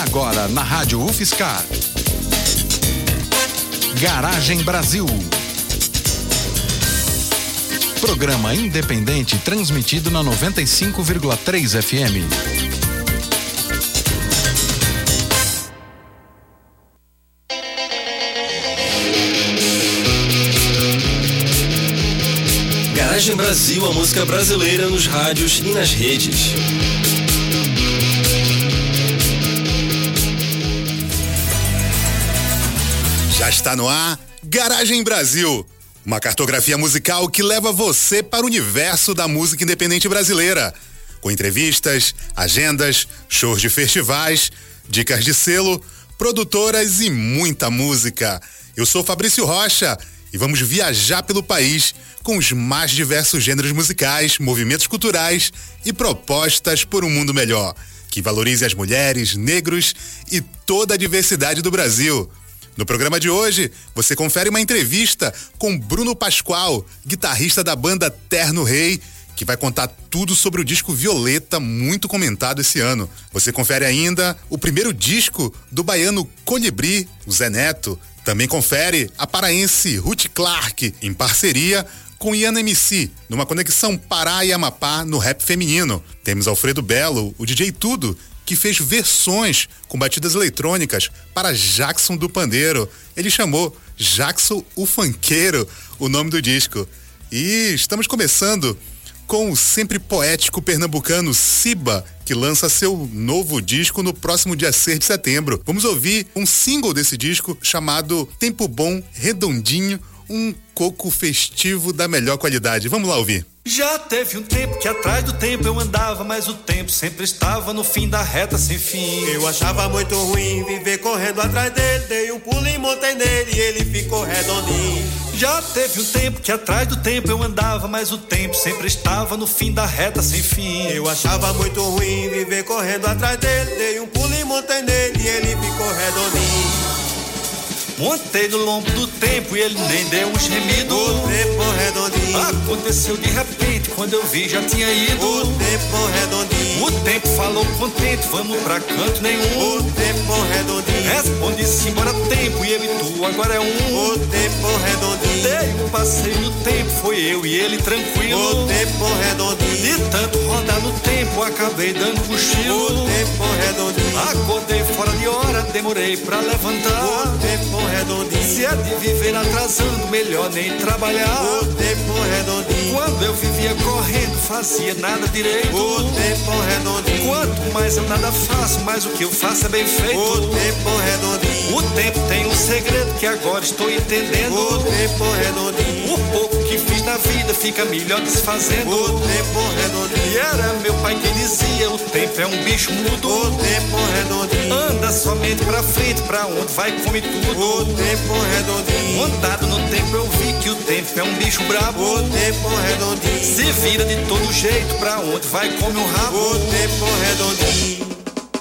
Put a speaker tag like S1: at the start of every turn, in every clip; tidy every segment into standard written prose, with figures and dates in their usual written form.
S1: Agora na Rádio UFSCar. Garagem Brasil. Programa independente transmitido na 95,3 FM.
S2: Garagem Brasil, a música brasileira nos rádios e nas redes.
S3: Já está no ar Garagem Brasil, uma cartografia musical que leva você para o universo da música independente brasileira, com entrevistas, agendas, shows de festivais, dicas de selo, produtoras e muita música. Eu sou Fabrício Rocha e vamos viajar pelo país com os mais diversos gêneros musicais, movimentos culturais e propostas por um mundo melhor, que valorize as mulheres, negros e toda a diversidade do Brasil. No programa de hoje, você confere uma entrevista com Bruno Pascoal, guitarrista da banda Terno Rei, que vai contar tudo sobre o disco Violeta, muito comentado esse ano. Você confere ainda o primeiro disco do baiano Colibri, o Zé Neto. Também confere a paraense Ruth Clark, em parceria com Iana MC, numa conexão Pará e Amapá no rap feminino. Temos Alfredo Belo, o DJ Tudo, que fez versões com batidas eletrônicas para Jackson do Pandeiro. Ele chamou Jackson o Funkeiro, o nome do disco. E estamos começando com o sempre poético pernambucano Siba, que lança seu novo disco no próximo dia 6 de setembro. Vamos ouvir um single desse disco chamado Tempo Bom, Redondinho, um coco festivo da melhor qualidade. Vamos lá ouvir.
S4: Já teve um tempo que atrás do tempo eu andava, mas o tempo sempre estava no fim da reta sem fim.
S5: Eu achava muito ruim viver correndo atrás dele, dei um pulo e montei nele e ele ficou redondinho.
S4: Já teve um tempo que atrás do tempo eu andava, mas o tempo sempre estava no fim da reta sem fim.
S5: Eu achava muito ruim viver correndo atrás dele, dei um pulo e montei nele e ele ficou redondinho.
S4: Montei no lombo do tempo e ele nem deu um gemido.
S5: O tempo redondinho.
S4: Aconteceu de repente, quando eu vi já tinha ido.
S5: O tempo redondinho.
S4: O tempo falou contente, vamos pra canto nenhum.
S5: O tempo redondinho.
S4: Responde-se embora tempo e eu e tu agora é um.
S5: O tempo redondinho.
S4: Dei um passeio no tempo, foi eu e ele tranquilo.
S5: O tempo redondinho.
S4: De tanto rodar no tempo, acabei dando cochilo.
S5: O tempo redondinho.
S4: Acordei fora de hora, demorei pra levantar.
S5: O tempo redondinho.
S4: Se é de viver atrasando, melhor nem trabalhar.
S5: O tempo redondinho.
S4: Quando eu vivia correndo, fazia nada direito.
S5: O tempo redondinho.
S4: Quanto mais eu nada faço, mais o que eu faço é bem feito.
S5: O tempo redondinho.
S4: O tempo tem um segredo que agora estou entendendo.
S5: O tempo redondinho.
S4: O pouco que fiz na vida fica melhor desfazendo.
S5: O tempo redondinho.
S4: E era meu pai que dizia, o tempo é um bicho mudo.
S5: O tempo redondinho.
S4: Anda somente pra frente, pra onde vai come tudo.
S5: O tempo redondinho.
S4: Montado no tempo eu vi que o tempo é um bicho brabo.
S5: O tempo redondinho.
S4: Se vira de todo jeito, pra onde vai come o rabo.
S5: O tempo redondinho.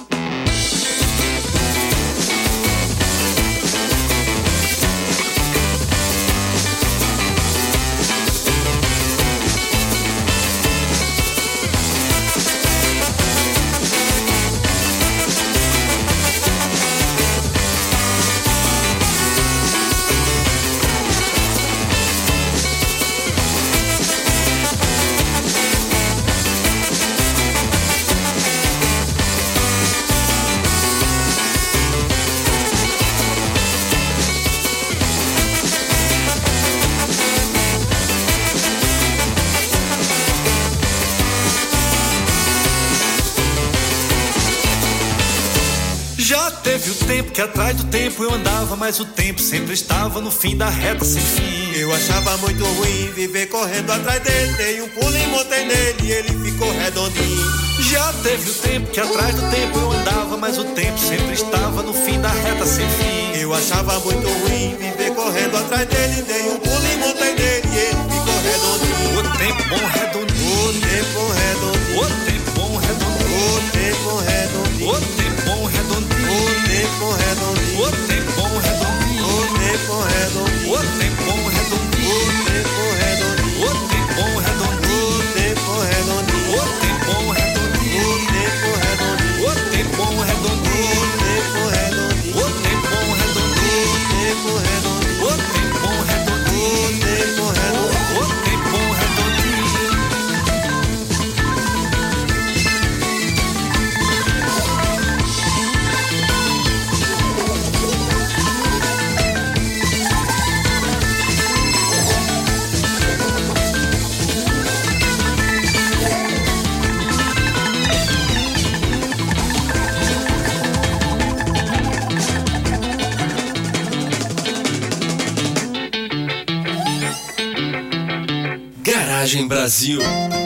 S4: Já teve o tempo que atrás do tempo eu andava, mas o tempo sempre estava no fim da reta sem fim.
S5: Eu achava muito ruim viver correndo atrás dele, dei um pulo e montei nele e ele ficou redondinho.
S4: Já teve o tempo que atrás do tempo eu andava, mas o tempo sempre estava no fim da reta sem fim.
S5: Eu achava muito ruim viver correndo atrás dele, dei um pulo e montei nele e ele ficou redondinho.
S4: O tempo bom redondinho.
S5: O tempo redondinho.
S4: O tempo bom redondinho.
S5: O tempo redondinho.
S4: O tempo bom redondinho.
S5: O tempo redondinho.
S4: O tempo bom redondinho.
S5: O tempo redondinho.
S4: O tempo bom redondinho.
S5: O tempo redondinho.
S4: O tempo bom redondinho.
S5: O tempo redondinho.
S4: O tempo bom redondinho.
S5: O tempo redondinho.
S4: O tempo bom redondinho.
S5: O tempo
S2: Garagem Brasil.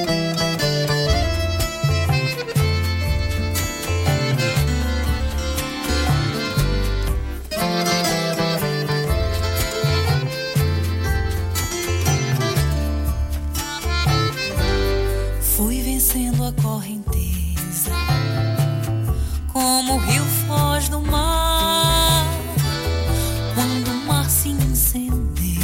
S6: Fui vencendo a correnteza, como o rio foz do mar. Quando o mar se incendeia,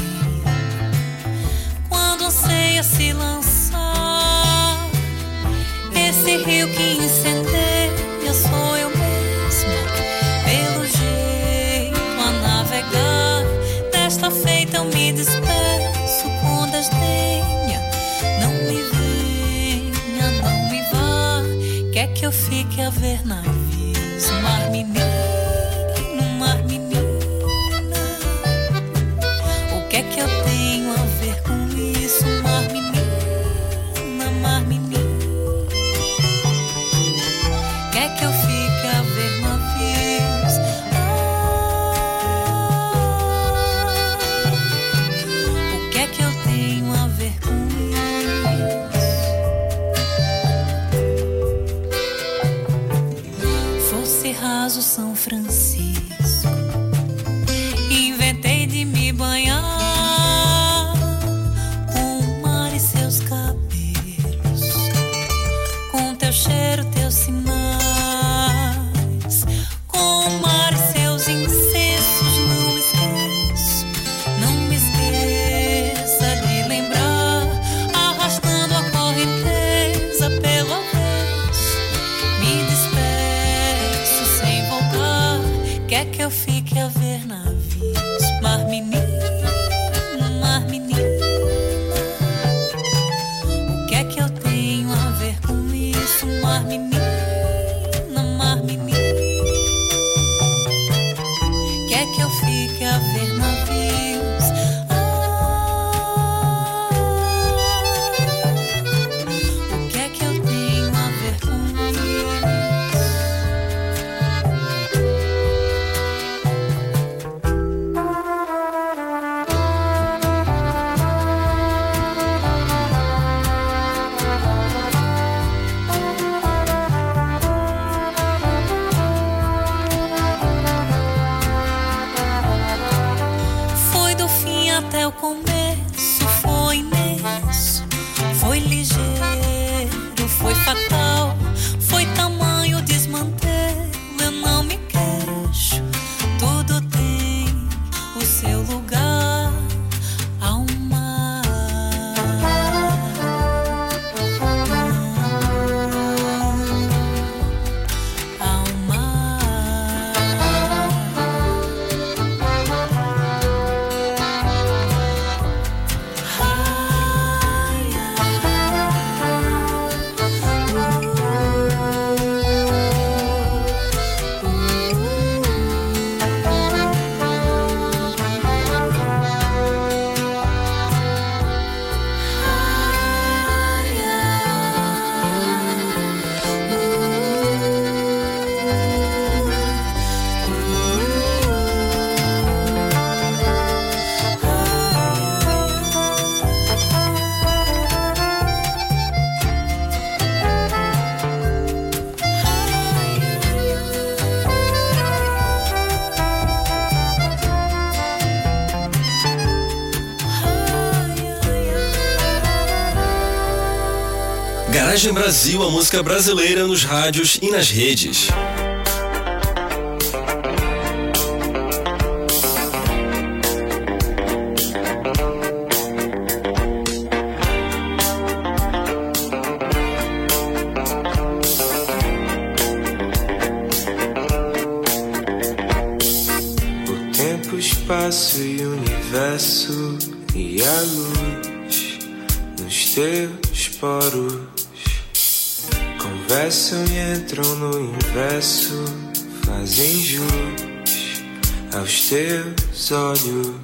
S6: quando anseia se lançar, esse rio que incendeia sou eu mesma, pelo jeito a navegar. Desta feita eu me despeço com desdenha. Não me venha, não me vá, quer que eu fique a ver navios, mar menino, mar menina. O que é que eu tenho a ver com isso, mar menina, mar menina? Quer que eu fique a ver navios? O que é que eu tenho a ver com isso? Fosse raso São Francisco, inventei de me banhar com o mar e seus cabelos, com teu cheiro, teus sinais, com o mar e seus incensos. Não esqueço, não me esqueça de lembrar, arrastando a correnteza pelo avesso, me despeço sem voltar. Quer que eu fique a ver navios, mar menino, mar menina? O que é que eu tenho a ver com isso, mar menina, mar menina? Quer que eu fique a ver navios? O que é que eu tenho a ver com isso? Foi do fim até o começo, foi imenso, foi ligeiro, foi fatal, foi tamanho desmantelo, eu não me queixo, tudo tem o seu lugar ao mar. Ao mar. Ai,
S2: Garagem Brasil, a música brasileira nos rádios e nas redes.
S7: O tempo, espaço e o universo e a luz nos teus poros conversam e entram no inverso, fazem jus aos teus olhos.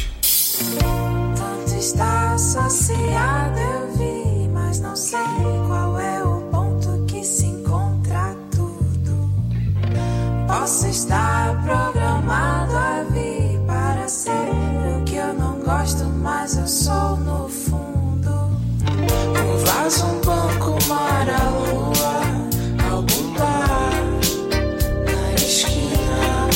S8: Tanto está associado, eu vi, mas não sei qual é o ponto que se encontra tudo. Posso estar programado a vir para ser o que eu não gosto, mas eu sou no fundo. vaso, um banco, mar, a lua, algum bar na esquina,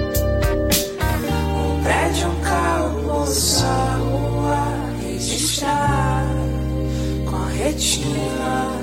S8: um prédio, um carro, moça, a rua, registrar com a retina.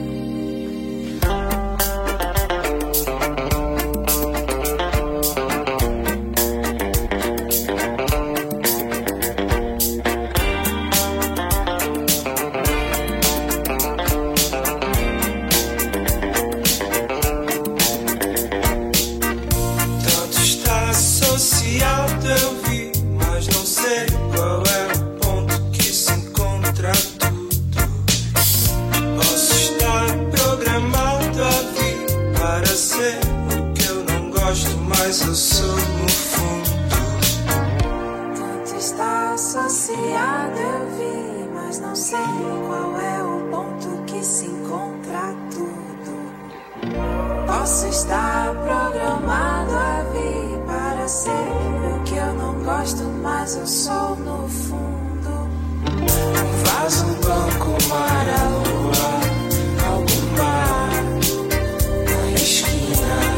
S7: Eu sou no fundo.
S8: Tanto está associado, eu vi, mas não sei qual é o ponto que se encontra tudo. Posso estar programado a vir para ser o que eu não gosto, mas eu sou no fundo. Um vaso, um banco, mar, a lua, algum bar na esquina.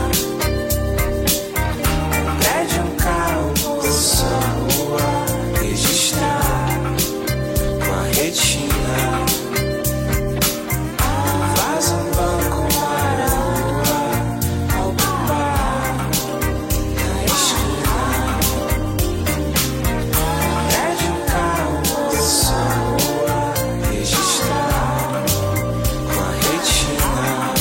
S7: Sua rua, registrar com a retina.
S8: Faz um banco, para a lua, algum bar na esquina. Pede um carro,
S7: sua rua, registrar com a retina.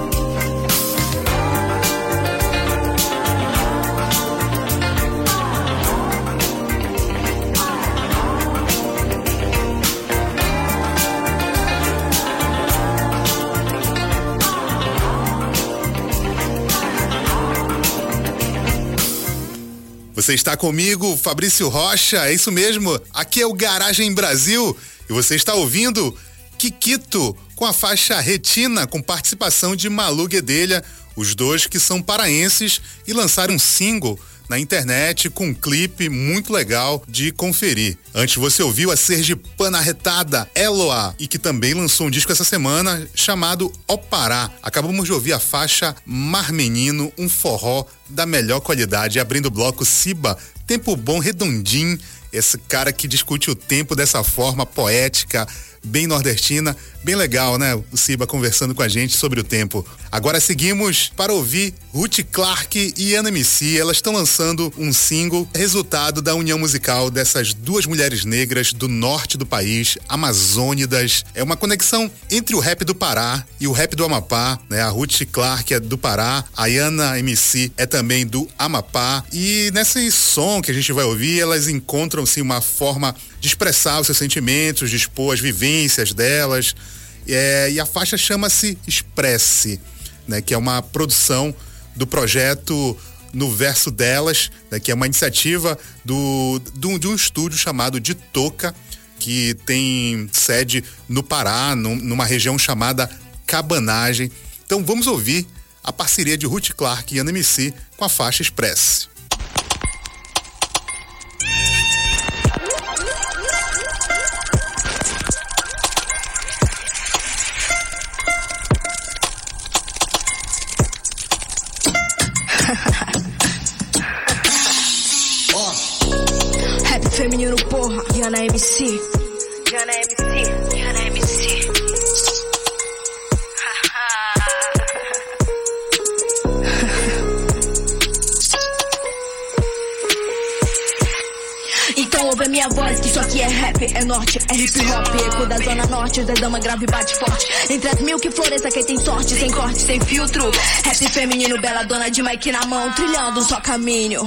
S3: Você está comigo, Fabrício Rocha, é isso mesmo, aqui é o Garagem Brasil e você está ouvindo Kikito com a faixa Retina, com participação de Malu Guedelha, os dois que são paraenses e lançaram um single na internet com um clipe muito legal de conferir. Antes você ouviu a sergipana arretada Eloá, e que também lançou um disco essa semana chamado Opará. Acabamos de ouvir a faixa Mar Menino, um forró da melhor qualidade, abrindo o bloco Siba, tempo bom, redondinho, esse cara que discute o tempo dessa forma poética, bem nordestina, bem legal, né? O Siba conversando com a gente sobre o tempo. Agora seguimos para ouvir Ruth Clark e Ana MC. Elas estão lançando um single, resultado da união musical dessas duas mulheres negras do norte do país, amazônidas. É uma conexão entre o rap do Pará e o rap do Amapá, né? A Ruth Clark é do Pará, a Ana MC é também do Amapá. E nesse som que a gente vai ouvir, elas encontram-se uma forma de expressar os seus sentimentos, de expor as vivências delas. E a faixa chama-se Expresse, né, que é uma produção do projeto No Verso Delas, né, que é uma iniciativa de um estúdio chamado de Toca, que tem sede no Pará, numa região chamada Cabanagem. Então vamos ouvir a parceria de Ruth Clark e Ana MC com a faixa Expresse.
S9: Rap feminino, porra, Ana MC. Ana MC, Ana MC. Então ouve a minha voz, que isso aqui é rap, é norte, é hip hop, eco da zona norte, da dama grave bate forte. Entre as mil que floresça quem tem sorte, sem corte, sem filtro. Rap feminino, bela dona de mic na mão, trilhando um só caminho.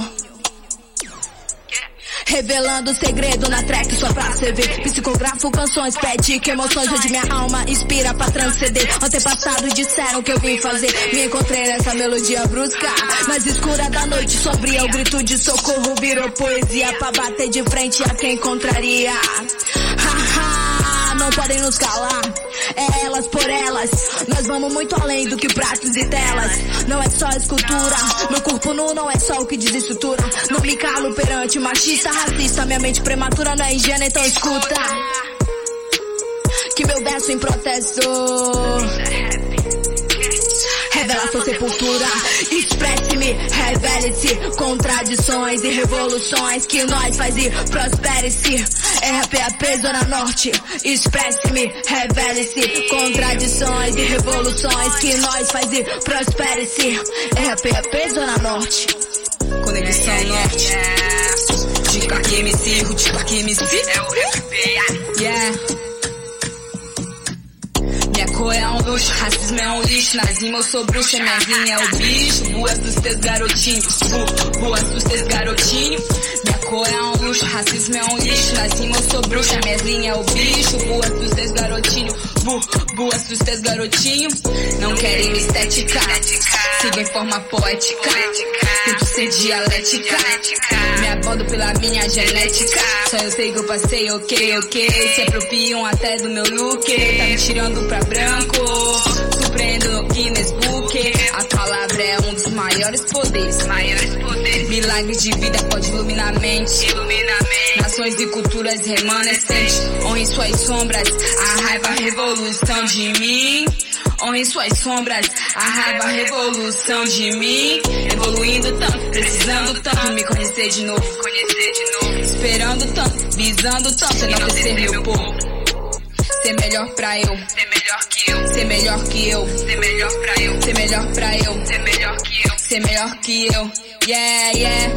S9: Revelando o segredo na track só pra cê ver. Psicografo canções, pede que emoções onde minha alma inspira pra transcender. Antepassados disseram que eu vim fazer. Me encontrei nessa melodia brusca, mais escura da noite, sombria. O grito de socorro virou poesia pra bater de frente a quem contraria. Haha, não podem nos calar. É elas por elas. Nós vamos muito além do que pratos e telas. Não é só escultura. Meu corpo nu não é só o que desestrutura. Não me calo perante machista, racista. Minha mente prematura não é ingênua, então escuta. que meu verso em protesto revela sua sepultura. Expresse-me, revele-se, contradições e revoluções que nós faz e prospere-se. RPAP Zona Norte. Expresse-me, revele-se, contradições e revoluções que nós faz e prospere-se. RPAP Zona Norte.
S10: Conexão Norte. Dica aqui MC, Rutica aqui MC. É o RPA. Yeah. Minha cor é um luxo, racismo é um lixo. Na rima eu sou bruxa, minha linha é o bicho. Boas dos teus garotinhos, boas dos teus garotinhos. Minha cor é um luxo, racismo é um lixo. Na rima eu sou bruxa, minha linha é o bicho. Boas dos teus garotinhos, boas dos teus garotinhos. Não querem me estética, sigo em forma poética. Tento ser dialética, me abondo pela minha genética. Só eu sei que eu passei, ok. Se apropriam até do meu look, tá me tirando pra branco. Surpreendo no Guinness Book. A palavra é um dos maiores poderes. Milagre de vida pode iluminar a mente. Nações e culturas remanescentes. Honre suas sombras, a raiva, a revolução de mim. Honre suas sombras, a raiva, a revolução de mim. Evoluindo tanto, precisando tanto me conhecer de novo. Esperando tanto, visando tanto enaltecer meu povo. Ser melhor pra eu, ser melhor que eu, ser melhor que eu, ser melhor pra eu, ser melhor pra eu, ser melhor que eu, ser melhor que eu. Yeah.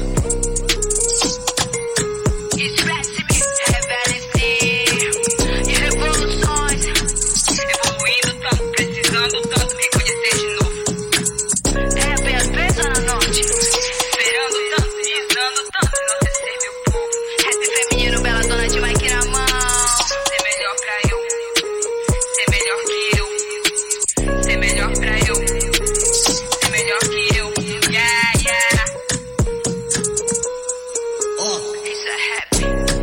S10: Expresse-me, revele-se, e revoluções. Evoluindo tanto, precisando tanto me conhecer de novo. RPAP Zona Norte. Esperando tanto, visando tanto enaltecer meu povo. Rap feminino, bela dona de Mike na mão. Ser melhor pra eu, ser melhor que eu, ser melhor pra eu, ser melhor que eu. Yeah. Isso é rap.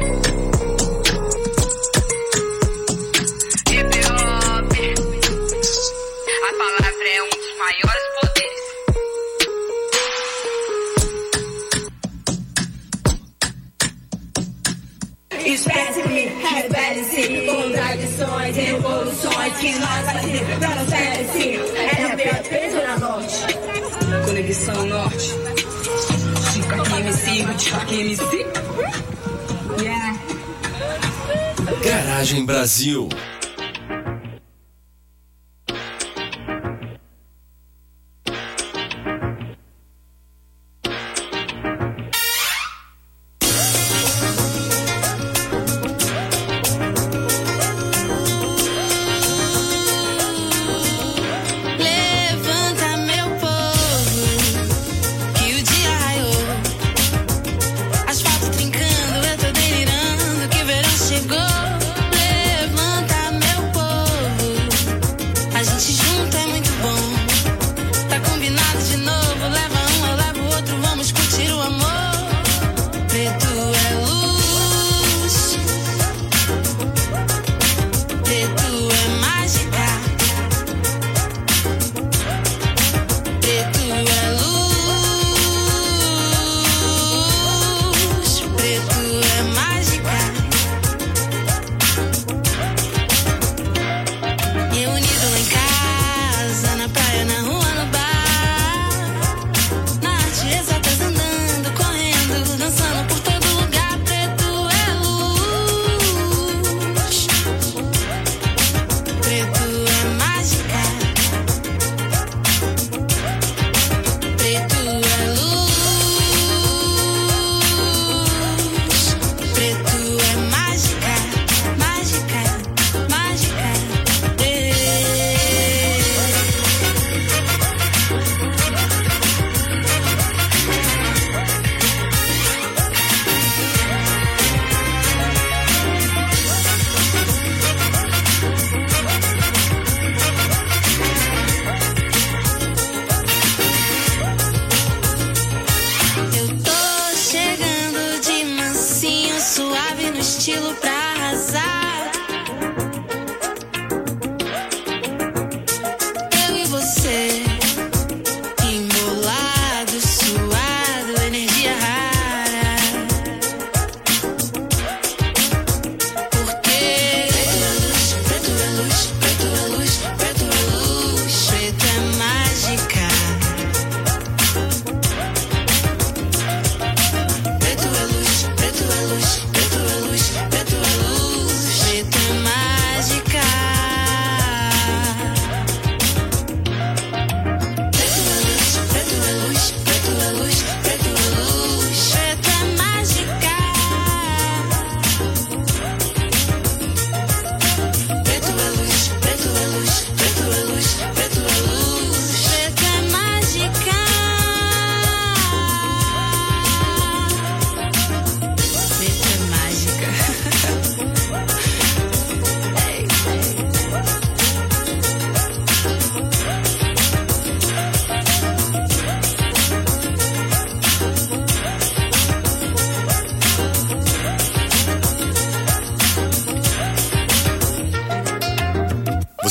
S10: Hip hop. A palavra é um dos maiores poderes.
S9: Expresse-me, revele-se, contradições e revoluções que nós fazemos pra não ser-se. RPAP Zona Norte.
S10: Conexão Norte. Dica aqui MC, Rutica aqui MC. Yeah.
S2: Garagem Brasil.
S6: Levanta, meu povo, que o dia raiou. Asfalto trincando, eu tô delirando, que o verão chegou. Levanta,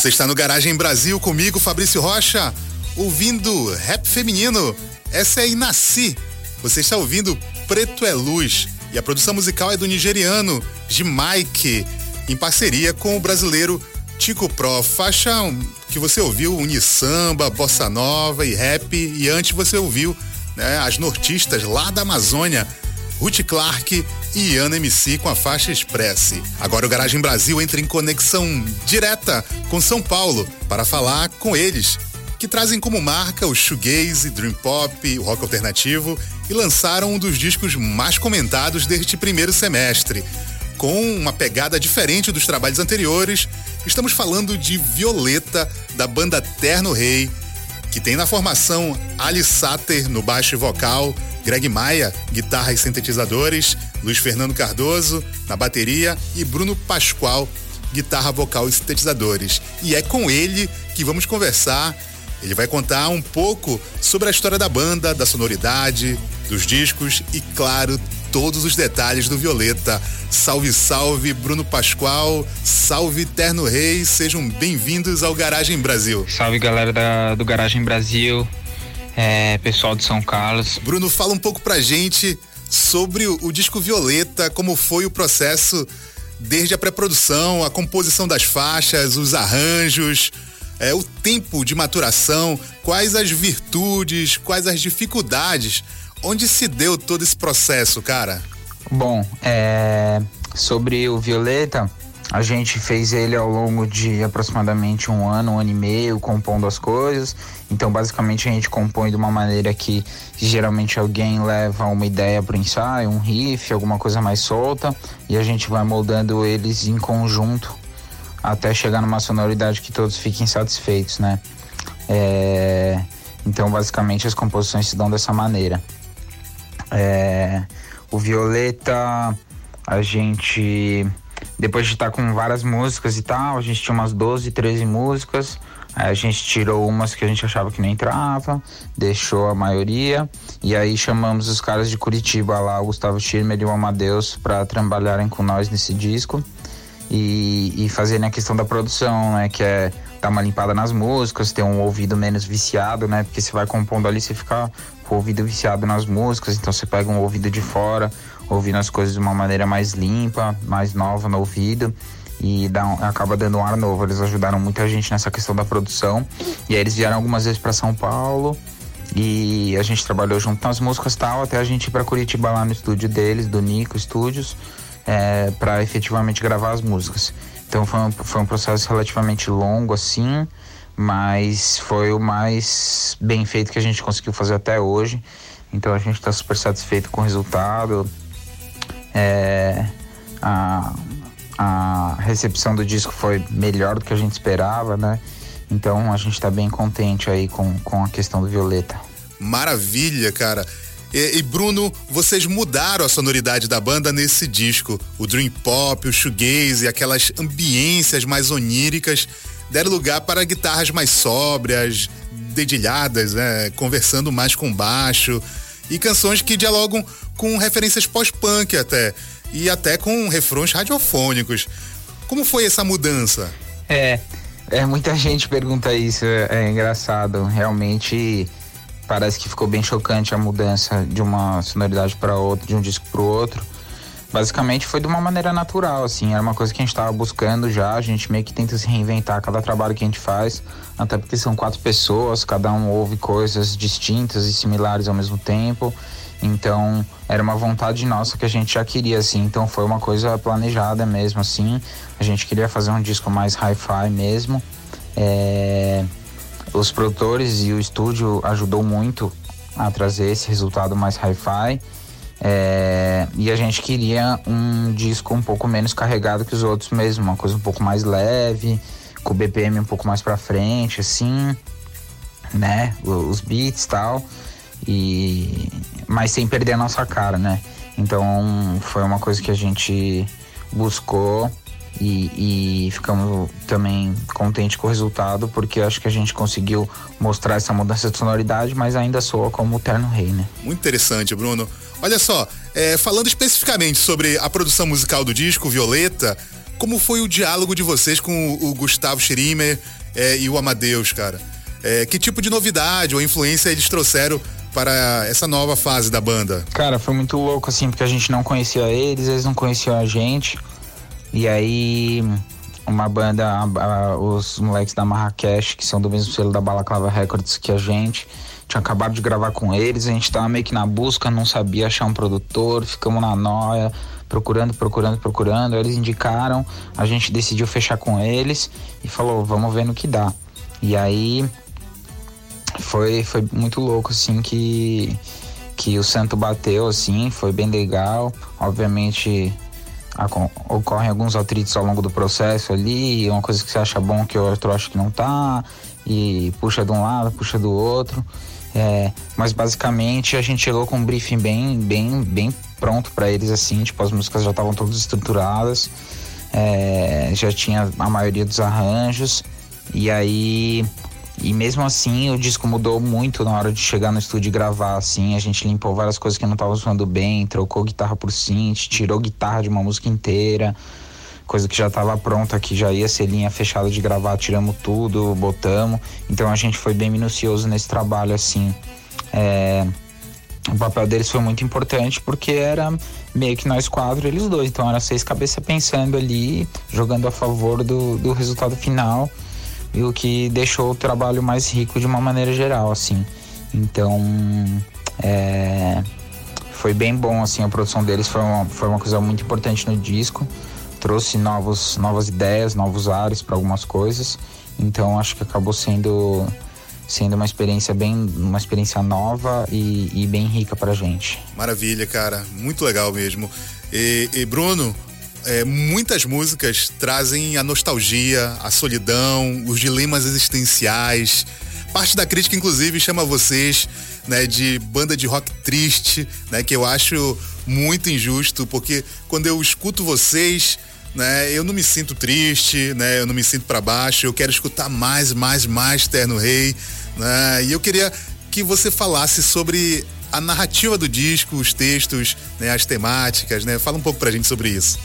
S3: Você está no Garagem Brasil comigo, Fabrício Rocha, ouvindo rap feminino. Essa é Inaci. Você está ouvindo Preto é Luz. E a produção musical é do nigeriano Mike, em parceria com o brasileiro Tico Pro. Faixa que você ouviu, unisamba, bossa nova e rap. E antes você ouviu, né, as nortistas lá da Amazônia, Ruth Clark e Ana MC com a faixa Expresse. Agora o Garagem Brasil entra em conexão direta com São Paulo para falar com eles, que trazem como marca o shoegaze, dream pop, o rock alternativo e lançaram um dos discos mais comentados deste primeiro semestre. Com uma pegada diferente dos trabalhos anteriores, estamos falando de Violeta, da banda Terno Rei, que tem na formação Ali Sater no baixo e vocal, Greg Maia, guitarra e sintetizadores, Luiz Fernando Cardoso na bateria e Bruno Pascoal, guitarra, vocal e sintetizadores. E é com ele que vamos conversar. Ele vai contar um pouco sobre a história da banda, da sonoridade, dos discos e, claro, todos os detalhes do Violeta. Salve, salve, Bruno Pascoal, salve, Terno Rei, sejam bem-vindos ao Garagem Brasil.
S11: Salve, galera do Garagem Brasil, pessoal de São Carlos.
S3: Bruno, fala um pouco pra gente sobre o disco Violeta, como foi o processo desde a pré-produção, a composição das faixas, os arranjos, o tempo de maturação, quais as virtudes, quais as dificuldades, onde se deu todo esse processo, cara?
S11: Bom, sobre o Violeta, a gente fez ele ao longo de aproximadamente um ano e meio, compondo as coisas. Então, basicamente, a gente compõe de uma maneira que geralmente alguém leva uma ideia para o ensaio, um riff, alguma coisa mais solta, e a gente vai moldando eles em conjunto até chegar numa sonoridade que todos fiquem satisfeitos, né? Então, basicamente, as composições se dão dessa maneira. O Violeta, a gente, depois de estar com várias músicas e tal, a gente tinha umas 12, 13 músicas, aí a gente tirou umas que a gente achava que não entrava, deixou a maioria, e aí chamamos os caras de Curitiba lá, o Gustavo Schirmer e o Amadeus, para trabalharem com nós nesse disco e fazerem a questão da produção, né, que é dar uma limpada nas músicas, ter um ouvido menos viciado, né, porque você vai compondo ali, você fica com o ouvido viciado nas músicas, então você pega um ouvido de fora, ouvindo as coisas de uma maneira mais limpa, mais nova no ouvido, e acaba dando um ar novo. Eles ajudaram muita gente nessa questão da produção, e aí eles vieram algumas vezes para São Paulo, e a gente trabalhou junto nas músicas e tal, até a gente ir para Curitiba lá no estúdio deles, do Nico Studios, para efetivamente gravar as músicas. Então foi um processo relativamente longo assim, mas foi o mais bem feito que a gente conseguiu fazer até hoje. Então a gente está super satisfeito com o resultado. A recepção do disco foi melhor do que a gente esperava, né? Então a gente está bem contente aí com a questão do Violeta.
S3: Maravilha, cara. E Bruno, vocês mudaram a sonoridade da banda nesse disco. O dream pop, o shoegaze, aquelas ambiências mais oníricas deram lugar para guitarras mais sóbrias, dedilhadas, né? Conversando mais com baixo, e canções que dialogam com referências pós-punk e até com refrões radiofônicos. Como foi essa mudança?
S11: Muita gente pergunta isso, é engraçado, realmente parece que ficou bem chocante a mudança de uma sonoridade para outra, de um disco para o outro. Basicamente foi de uma maneira natural, assim, era uma coisa que a gente estava buscando já, a gente meio que tenta se reinventar cada trabalho que a gente faz, até porque são 4 pessoas, cada um ouve coisas distintas e similares ao mesmo tempo, então era uma vontade nossa que a gente já queria, assim, então foi uma coisa planejada mesmo, assim, a gente queria fazer um disco mais hi-fi mesmo. Os produtores e o estúdio ajudou muito a trazer esse resultado mais hi-fi. E a gente queria um disco um pouco menos carregado que os outros mesmo, uma coisa um pouco mais leve, com o BPM um pouco mais pra frente, assim, né? Os beats e tal, mas sem perder a nossa cara, né? Então foi uma coisa que a gente buscou e ficamos também contentes com o resultado, porque acho que a gente conseguiu mostrar essa mudança de sonoridade, mas ainda soa como o Terno Rei, né?
S3: Muito interessante, Bruno. Olha só, falando especificamente sobre a produção musical do disco Violeta, como foi o diálogo de vocês com o Gustavo Schirmer e o Amadeus, cara? Que tipo de novidade ou influência eles trouxeram para essa nova fase da banda?
S11: Cara, foi muito louco, assim, porque a gente não conhecia eles não conheciam a gente. E aí, uma banda, os moleques da Marrakech, que são do mesmo selo da Balaclava Records que a gente, tinha acabado de gravar com eles, a gente tava meio que na busca, não sabia achar um produtor, ficamos na noia, procurando, aí eles indicaram, a gente decidiu fechar com eles e falou, vamos ver no que dá. E aí foi muito louco, assim, que o santo bateu, assim, foi bem legal. Obviamente ocorrem alguns atritos ao longo do processo ali, uma coisa que você acha bom que o outro acha que não tá, e puxa de um lado, puxa do outro. Mas basicamente a gente chegou com um briefing bem pronto pra eles, assim, tipo, as músicas já estavam todas estruturadas, já tinha a maioria dos arranjos, e mesmo assim o disco mudou muito na hora de chegar no estúdio e gravar, assim, a gente limpou várias coisas que não estavam soando bem, trocou guitarra por synth, tirou guitarra de uma música inteira, coisa que já estava pronta, que já ia ser linha fechada de gravar, tiramos tudo, botamos, então a gente foi bem minucioso nesse trabalho, assim. O papel deles foi muito importante porque era meio que nós quatro, eles dois, então era 6 cabeças pensando ali, jogando a favor do resultado final, e o que deixou o trabalho mais rico de uma maneira geral, assim. Então foi bem bom, assim, a produção deles foi uma coisa muito importante no disco, trouxe novas ideias, novos ares para algumas coisas, então acho que acabou sendo uma experiência nova e bem rica pra gente.
S3: Maravilha, cara, muito legal mesmo. E Bruno, muitas músicas trazem a nostalgia, a solidão, os dilemas existenciais. Parte da crítica, inclusive, chama vocês, né, de banda de rock triste, né, que eu acho muito injusto, porque quando eu escuto vocês, né, eu não me sinto triste, né, eu não me sinto pra baixo, eu quero escutar mais Terno Rei, né, e eu queria que você falasse sobre a narrativa do disco, os textos, né, as temáticas, né, fala um pouco pra gente sobre isso.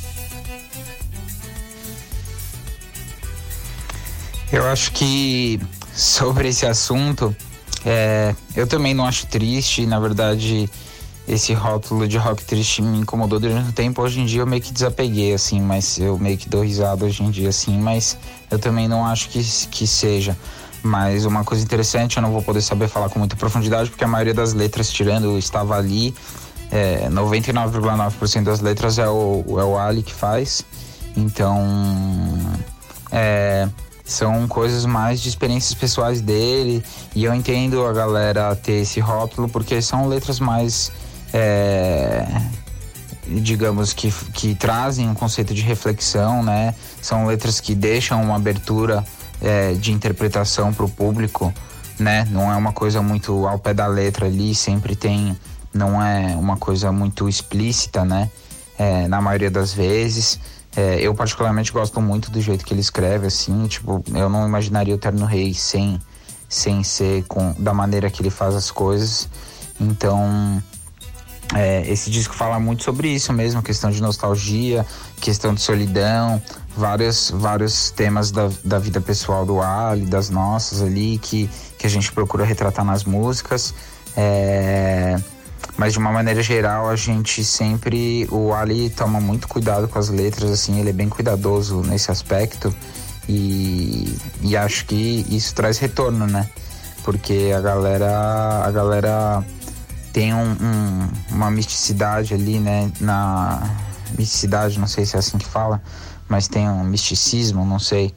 S11: Eu acho que sobre esse assunto, eu também não acho triste, na verdade esse rótulo de rock triste me incomodou durante um tempo, hoje em dia eu meio que desapeguei, assim, mas eu meio que dou risada hoje em dia, assim, mas eu também não acho que seja. Mas uma coisa interessante, eu não vou poder saber falar com muita profundidade, porque a maioria das letras, tirando Estava Ali, 99,9% das letras é o Ali que faz, então são coisas mais de experiências pessoais dele, e eu entendo a galera ter esse rótulo, porque são letras mais digamos que trazem um conceito de reflexão, né? São letras que deixam uma abertura de interpretação para o público, né? Não é uma coisa muito ao pé da letra ali, sempre tem, não é uma coisa muito explícita, né? Na maioria das vezes. Eu particularmente gosto muito do jeito que ele escreve, assim, tipo, eu não imaginaria o Terno Rei sem ser da maneira que ele faz as coisas. Então esse disco fala muito sobre isso mesmo, questão de nostalgia, questão de solidão, vários temas da vida pessoal do Ali, das nossas ali, que a gente procura retratar nas músicas, mas de uma maneira geral a gente sempre, o Ali toma muito cuidado com as letras, assim, ele é bem cuidadoso nesse aspecto, e acho que isso traz retorno, né? Porque a galera tem uma misticidade ali, né? Misticidade, não sei se é assim que fala, mas tem um misticismo, não sei,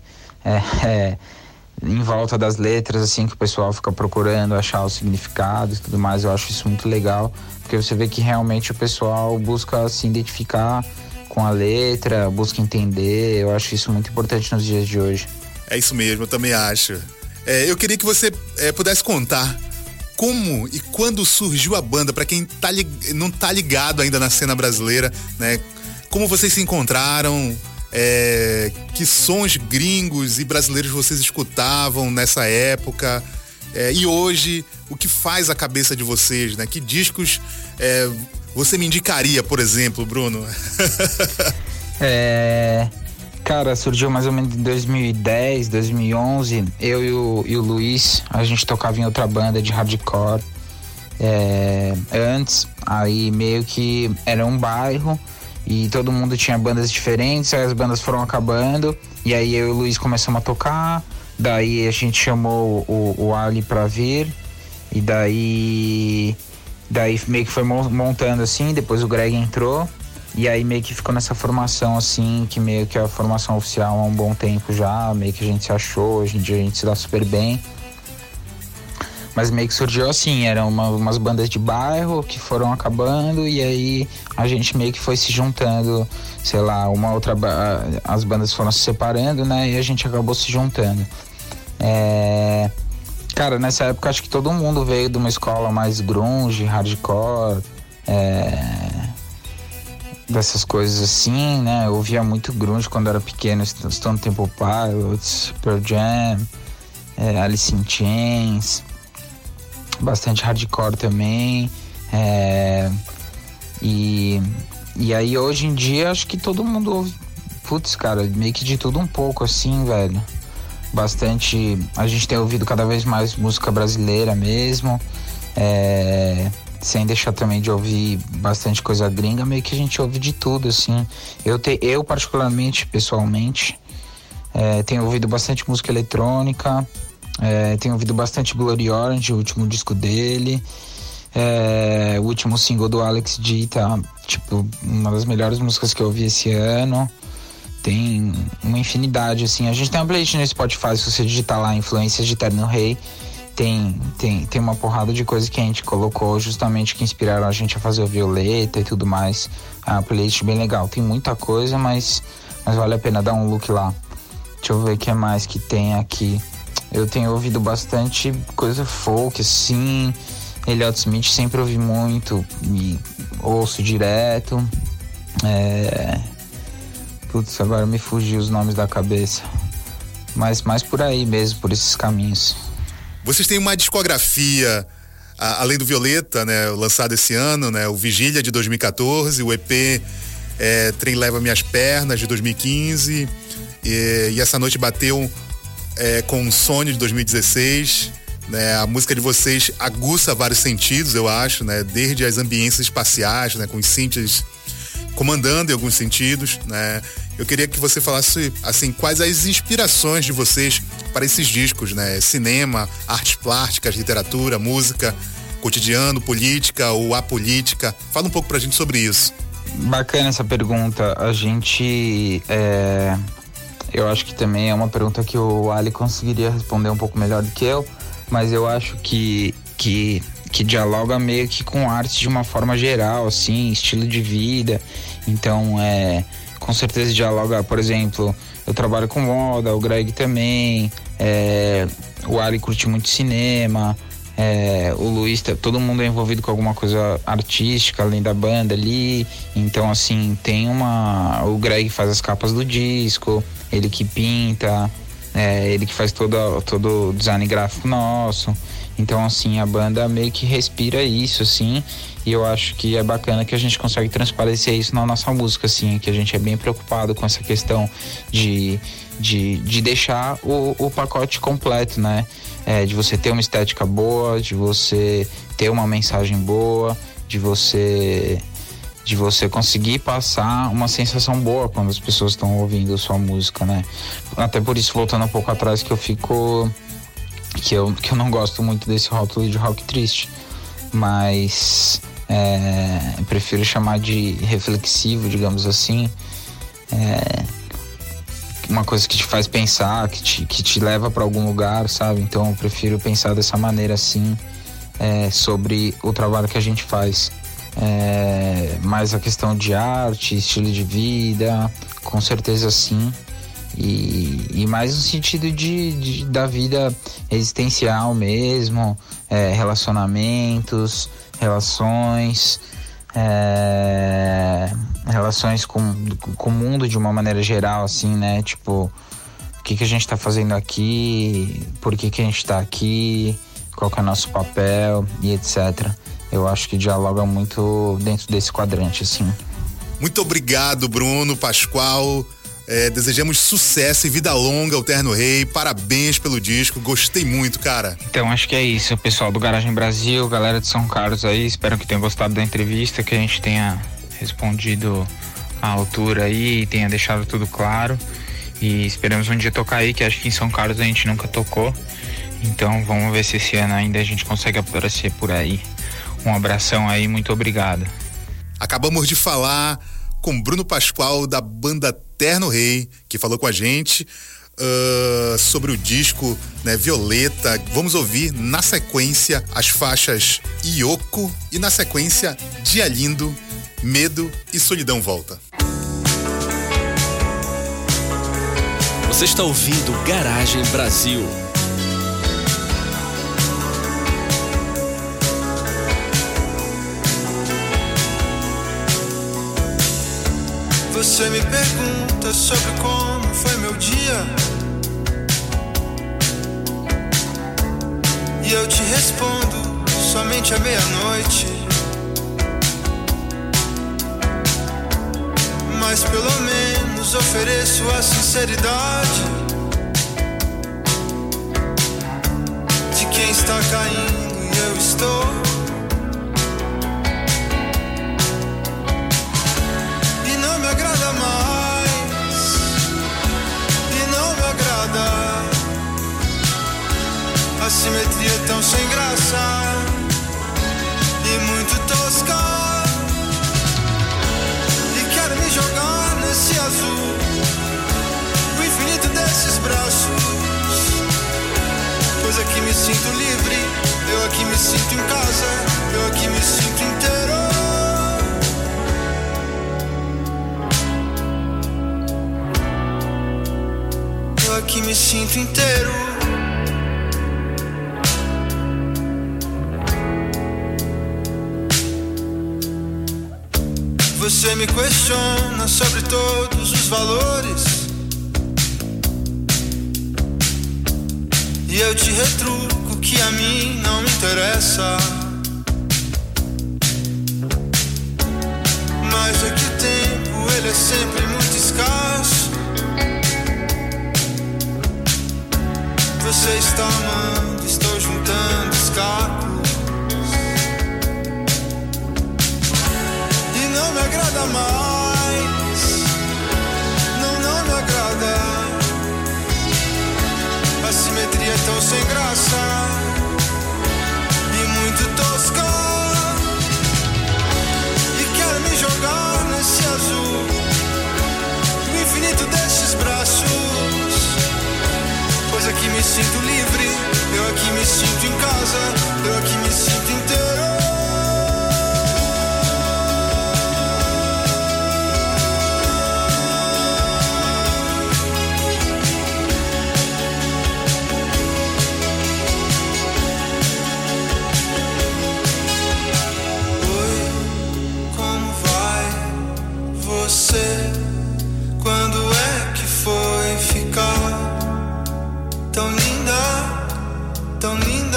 S11: em volta das letras, assim, que o pessoal fica procurando achar o significado e tudo mais. Eu acho isso muito legal, porque você vê que realmente o pessoal busca se identificar com a letra, busca entender. Eu acho isso muito importante nos dias de hoje.
S3: É isso mesmo, eu também acho. Eu queria que você pudesse contar como e quando surgiu a banda, para quem não tá ligado ainda na cena brasileira, né? Como vocês se encontraram, que sons gringos e brasileiros vocês escutavam nessa época, e hoje, o que faz a cabeça de vocês, né? Que discos você me indicaria, por exemplo, Bruno?
S11: Cara, surgiu mais ou menos em 2010, 2011. Eu e o Luiz, a gente tocava em outra banda de hardcore. Antes, aí meio que era um bairro e todo mundo tinha bandas diferentes, aí as bandas foram acabando e aí eu e o Luiz começamos a tocar, daí a gente chamou o Ali pra vir e daí meio que foi montando assim, depois o Greg entrou e aí meio que ficou nessa formação assim, que meio que é a formação oficial há um bom tempo já, meio que a gente se achou, hoje em dia a gente se dá super bem. Mas meio que surgiu assim, eram umas bandas de bairro que foram acabando e aí a gente meio que foi se juntando, sei lá, as bandas foram se separando, né, e a gente acabou se juntando. Cara, nessa época acho que todo mundo veio de uma escola mais grunge, hardcore, dessas coisas assim, né, eu ouvia muito grunge quando era pequeno, Stone Temple Pilots, Pearl Jam, Alice in Chains, bastante hardcore também, e aí hoje em dia acho que todo mundo ouve, putz, cara, meio que de tudo um pouco assim, velho, bastante, a gente tem ouvido cada vez mais música brasileira mesmo, sem deixar também de ouvir bastante coisa gringa, meio que a gente ouve de tudo, assim, eu particularmente, pessoalmente, tenho ouvido bastante música eletrônica, tenho ouvido bastante Bloody Orange, o último disco dele, o último single do Alex D tá, tipo, uma das melhores músicas que eu ouvi esse ano. Tem uma infinidade, assim, a gente tem uma playlist no Spotify, se você digitar lá Influências de Terno Rei, tem uma porrada de coisas que a gente colocou justamente que inspiraram a gente a fazer o Violeta e tudo mais. É uma playlist bem legal, tem muita coisa, mas vale a pena dar um look lá. Deixa eu ver o que mais que tem aqui. Eu tenho ouvido bastante coisa folk, assim. Elliott Smith sempre ouvi muito e ouço direto. Putz, agora me fugiu os nomes da cabeça. Mas mais por aí mesmo, por esses caminhos.
S3: Vocês têm uma discografia, além do Violeta, né, lançado esse ano, né, o Vigília de 2014, o EP Trem Leva Minhas Pernas de 2015 e Essa Noite Bateu com o Sonho de 2016, né? A música de vocês aguça vários sentidos, eu acho, né? Desde as ambiências espaciais, né? Com os synths comandando em alguns sentidos, né? Eu queria que você falasse, assim, quais as inspirações de vocês para esses discos, né? Cinema, artes plásticas, literatura, música, cotidiano, política ou apolítica. Fala um pouco pra gente sobre isso.
S11: Bacana essa pergunta. A gente... Eu acho que também é uma pergunta que o Ali conseguiria responder um pouco melhor do que eu, mas eu acho que dialoga meio que com arte de uma forma geral, assim, estilo de vida. Então, com certeza dialoga, por exemplo, eu trabalho com moda, o Greg também, o Ali curte muito cinema, o Luiz, todo mundo é envolvido com alguma coisa artística além da banda ali. Então, assim, o Greg faz as capas do disco, ele que pinta, ele que faz todo o design gráfico nosso. Então, assim, a banda meio que respira isso, assim, e eu acho que é bacana que a gente consegue transparecer isso na nossa música, assim, que a gente é bem preocupado com essa questão de deixar o pacote completo, né? De você ter uma estética boa, de você ter uma mensagem boa, de você conseguir passar uma sensação boa quando as pessoas estão ouvindo sua música, né? Até por isso, voltando um pouco atrás, que eu não gosto muito desse rótulo de rock triste, mas prefiro chamar de reflexivo, digamos assim, uma coisa que te faz pensar, que te leva para algum lugar, sabe? Então eu prefiro pensar dessa maneira, assim, sobre o trabalho que a gente faz. Mais a questão de arte, estilo de vida, com certeza sim. E mais no sentido da vida existencial mesmo, relacionamentos, relações com o mundo de uma maneira geral, assim, né? Tipo, o que a gente tá fazendo aqui, por que a gente tá aqui, qual que é o nosso papel e etc. Eu acho que dialoga muito dentro desse quadrante, assim.
S3: Muito obrigado, Bruno, Pascoal, Desejamos sucesso e vida longa ao Terno Rei. Parabéns pelo disco, gostei muito, cara.
S11: Então acho que é isso, pessoal do Garagem Brasil, galera de São Carlos aí, espero que tenham gostado da entrevista, que a gente tenha respondido à altura aí, tenha deixado tudo claro, e esperamos um dia tocar aí, que acho que em São Carlos a gente nunca tocou, então vamos ver se esse ano ainda a gente consegue aparecer por aí. Um abração aí, muito obrigado.
S3: Acabamos de falar com Bruno Pascoal da banda Terno Rei, que falou com a gente sobre o disco, né, Violeta. Vamos ouvir na sequência as faixas Ioko e na sequência Dia Lindo, Medo e Solidão Volta.
S2: Você está ouvindo Garagem Brasil.
S12: Você me pergunta sobre como foi meu dia, e eu te respondo somente à meia-noite. Mas pelo menos ofereço a sinceridade de quem está caindo e eu estou. A simetria é tão sem graça e muito tosca, e quero me jogar nesse azul, o infinito desses braços, pois aqui me sinto livre, eu aqui me sinto em casa, eu aqui me sinto inteiro, eu aqui me sinto inteiro. Você me questiona sobre todos os valores, e eu te retruco que a mim não me interessa. Mas é que o tempo, ele é sempre muito escasso. Você está amando, estou juntando os cacos. Não me agrada mais, não me agrada. A simetria é tão sem graça e muito tosca, e quero me jogar nesse azul, no infinito desses braços, pois aqui me sinto livre, eu aqui me sinto em casa, eu aqui me sinto inteiro. Quando é que foi ficar tão linda, tão linda?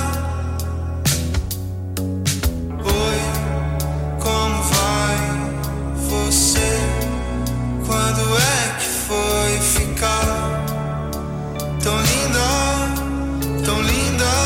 S12: Oi, como vai você? Quando é que foi ficar tão linda, tão linda?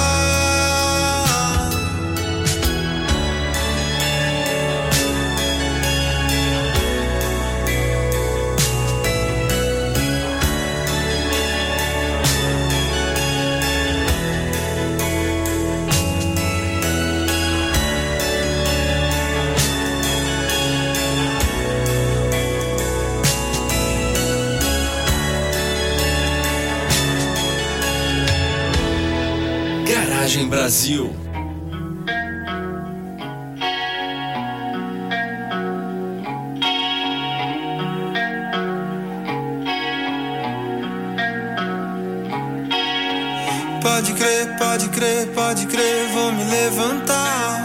S2: Garagem Brasil.
S12: Pode crer, pode crer, pode crer, vou me levantar.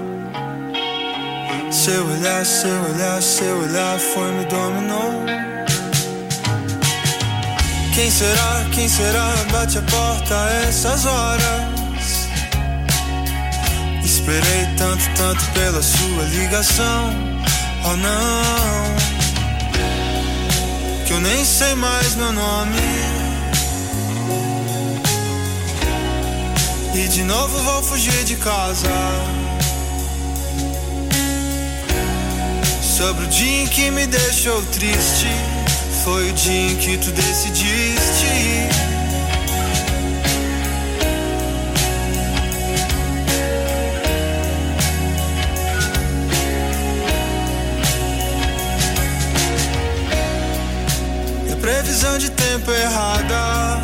S12: Seu olhar, seu olhar, seu olhar foi me dominou. Quem será, bate a porta a essas horas. Esperei tanto, tanto pela sua ligação. Oh não. que eu nem sei mais meu nome. E de novo vou fugir de casa. Sobre o dia em que me deixou triste, foi o dia em que tu decidiste ir. E a previsão de tempo errada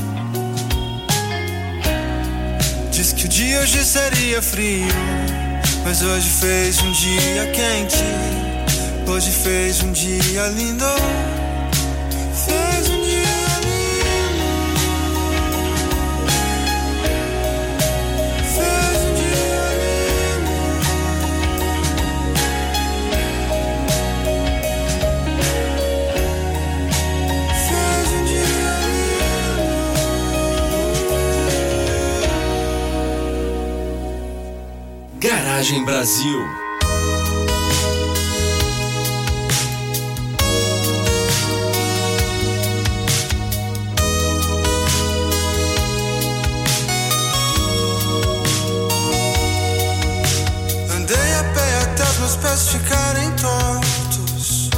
S12: diz que o dia hoje seria frio, mas hoje fez um dia quente. Hoje fez um dia lindo. Fez um dia lindo. Fez um dia lindo. Fez um dia
S2: lindo. Garagem Brasil.
S12: Meus pés ficarem tortos,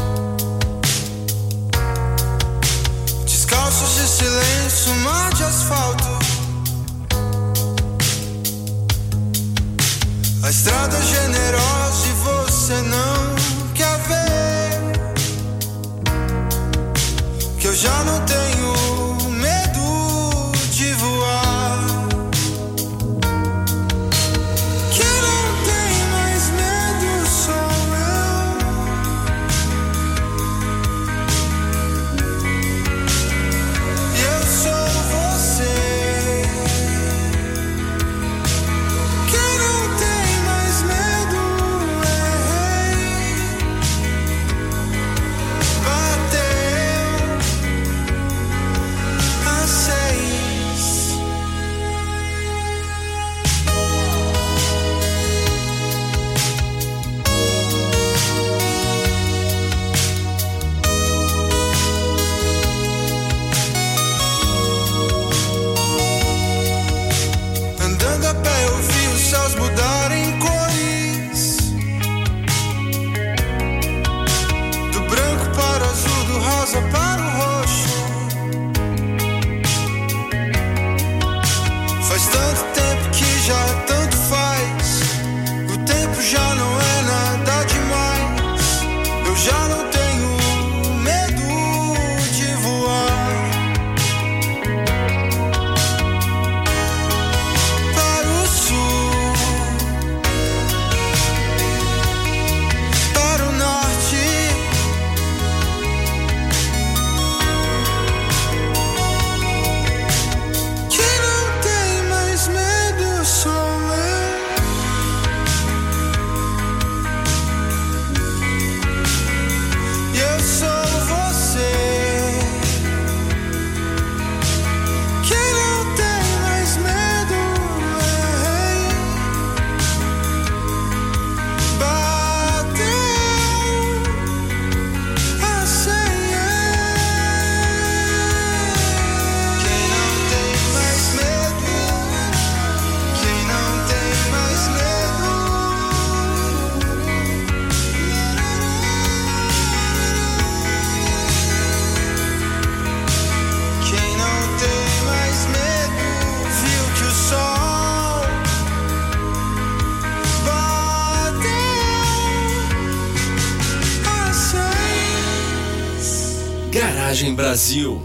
S12: descalços de silêncio, mar de asfalto. A estrada é generosa e você não quer ver que eu já não tenho medo de voar. Para o roxo. Faz tanto tempo que já tanto faz. O tempo já não é nada demais. Eu já não tenho medo de voar. Para o sul, para o norte.
S2: Garagem Brasil.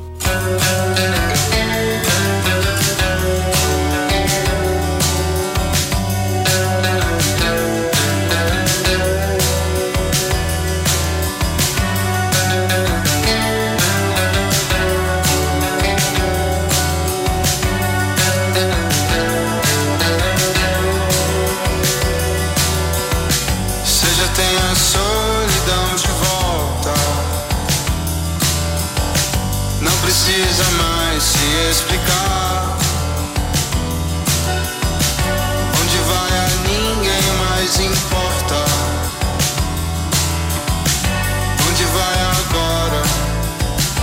S12: Seja tenha a solidão de volta. Não precisa mais se explicar. Onde vai a ninguém mais importa. Onde vai agora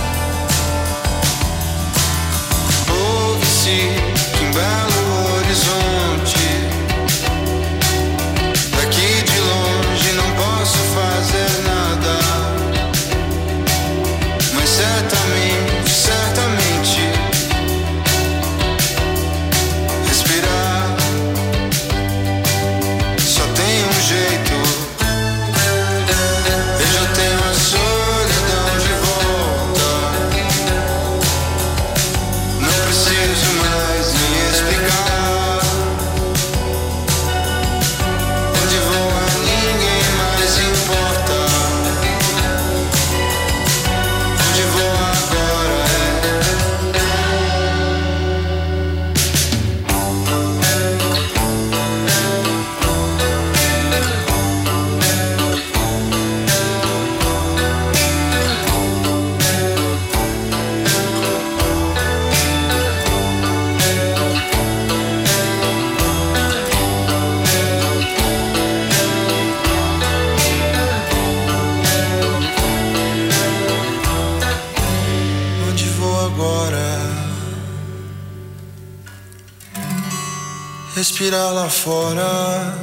S12: respirar lá fora,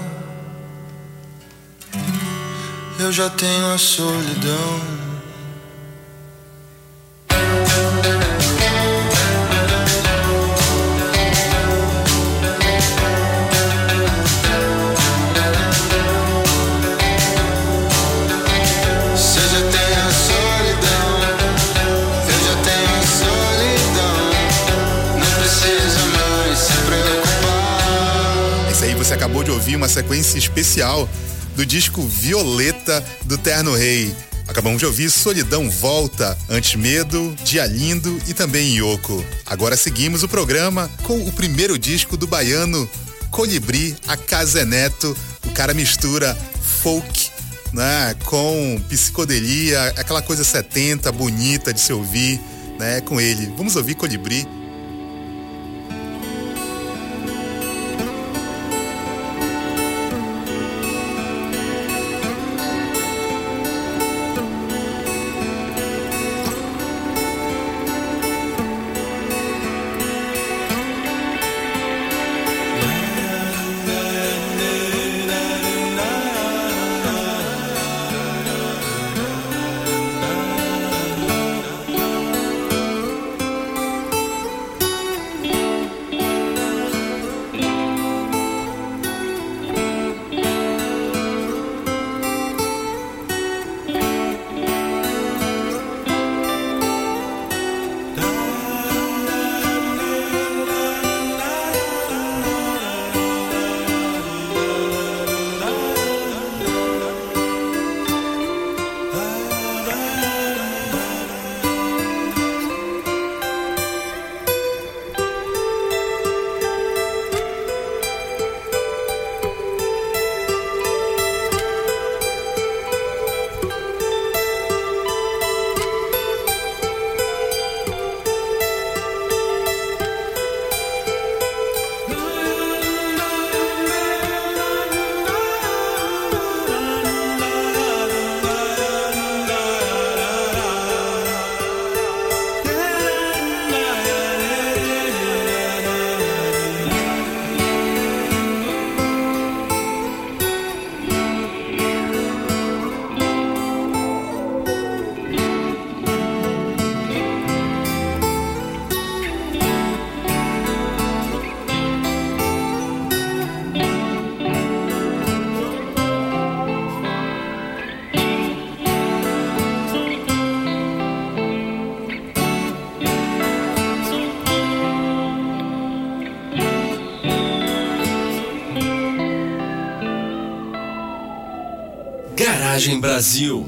S12: eu já tenho a solidão.
S3: Você acabou de ouvir uma sequência especial do disco Violeta do Terno Rei. Acabamos de ouvir Solidão Volta, Antes Medo, Dia Lindo e também Yoko. Agora seguimos o programa com o primeiro disco do baiano Colibri, a Casa Neto. O cara mistura folk, né, com psicodelia, aquela coisa 70 bonita de se ouvir, né, com ele. Vamos ouvir Colibri.
S2: Garagem Brasil.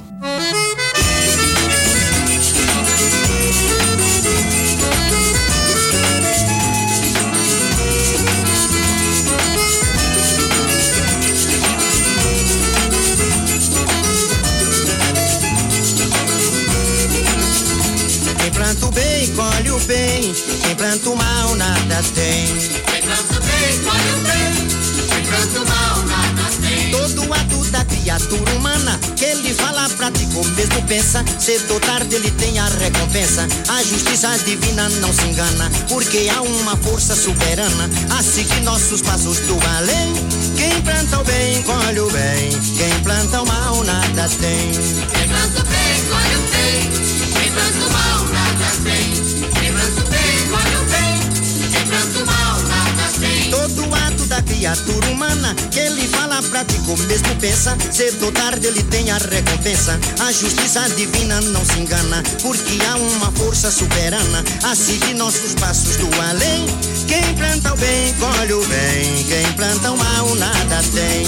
S13: Quem planta o bem, colhe o bem. Quem planta o mal, nada tem.
S14: Quem planta o bem, colhe o bem. Quem planta o mal, nada tem.
S13: Todo ato da criatura humana que ele fala, pratica ou mesmo pensa, cedo ou tarde ele tem a recompensa. A justiça divina não se engana, porque há uma força soberana a seguir nossos passos do além. Quem planta o bem, colhe o bem. Quem planta o mal, nada tem.
S14: Quem planta o bem, colhe o bem. Quem planta o mal, nada tem. Quem planta o bem, colhe o bem. Quem planta o mal, nada tem.
S13: Todo ato da criatura humana que ele fala, pratica ou mesmo pensa, cedo ou tarde ele tem a recompensa. A justiça divina não se engana, porque há uma força soberana a seguir nossos passos do além. Quem planta o bem, colhe o bem. Quem planta o mal, nada tem.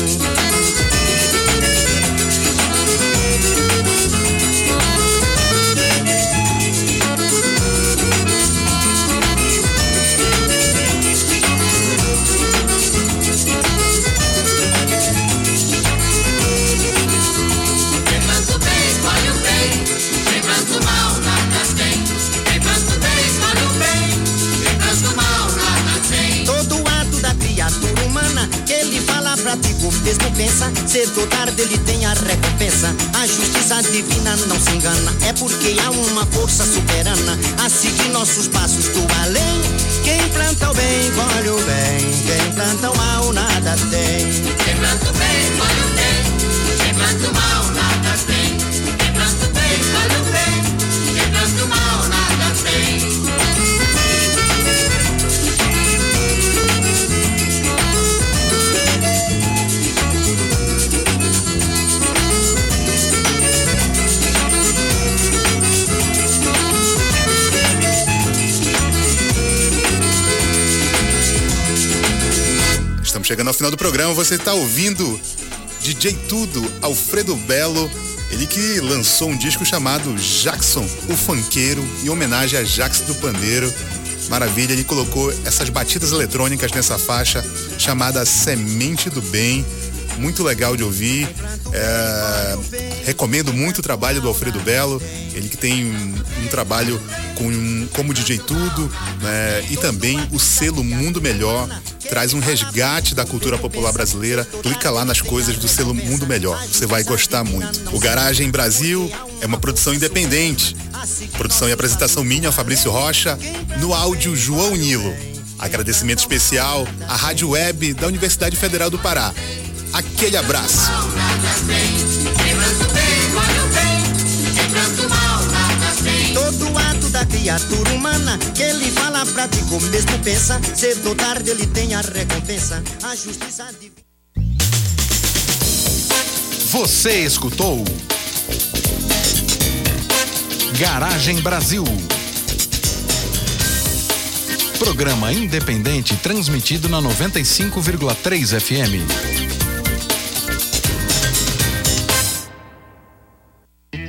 S13: pratica ou mesmo cedo ou tarde ele tem a recompensa. A justiça divina não se engana, é porque há uma força soberana a seguir nossos passos do além. Quem planta o bem, colhe o bem, quem planta o mal, nada tem.
S14: Quem planta o bem, colhe o bem, quem planta o mal, nada tem. Quem planta o bem, colhe o bem, quem planta o mal, nada tem.
S3: Estamos chegando ao final do programa, você está ouvindo DJ Tudo, Alfredo Belo, ele que lançou um disco chamado Jackson, o Funkeiro, em homenagem a Jax do Pandeiro. Maravilha, ele colocou essas batidas eletrônicas nessa faixa chamada Semente do Bem, muito legal de ouvir. Recomendo muito o trabalho do Alfredo Belo, ele que tem um trabalho como DJ Tudo, né, e também o selo Mundo Melhor, traz um resgate da cultura popular brasileira. Clica lá nas coisas do selo Mundo Melhor, você vai gostar muito. O Garagem Brasil é uma produção independente, produção e apresentação minha, Fabrício Rocha, no áudio João Nilo. Agradecimento especial à Rádio Web da Universidade Federal do Pará. Aquele abraço.
S13: Todo ato da criatura humana que ele fala, prático, mesmo pensa, cedo ou tarde ele tem a recompensa, a justiça divina.
S1: Você escutou Garagem Brasil. Programa independente transmitido na 95,3 FM.